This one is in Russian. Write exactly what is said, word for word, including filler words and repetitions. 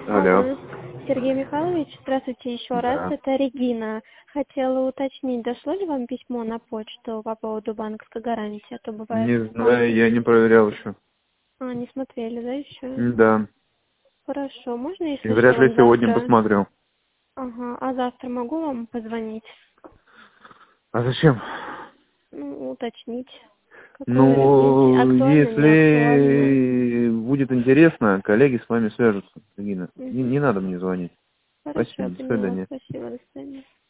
Алло. Алло, Сергей Михайлович, здравствуйте еще раз, Да. это Регина. Хотела уточнить, дошло ли вам письмо на почту по поводу банковской гарантии, а то бывает Не спам. знаю, я не проверял еще. А, не смотрели, да, еще? Да. Хорошо, можно, И если что, вряд ли вам сегодня завтра? посмотрю. Ага, а завтра могу вам позвонить? А зачем? Ну, уточнить, как вы решите, Ну, актуально, не актуально. если будет интересно, коллеги с вами свяжутся, Регина. Не, Угу. не надо мне звонить. Хорошо, Спасибо, я до поняла, свидания. спасибо, до свидания.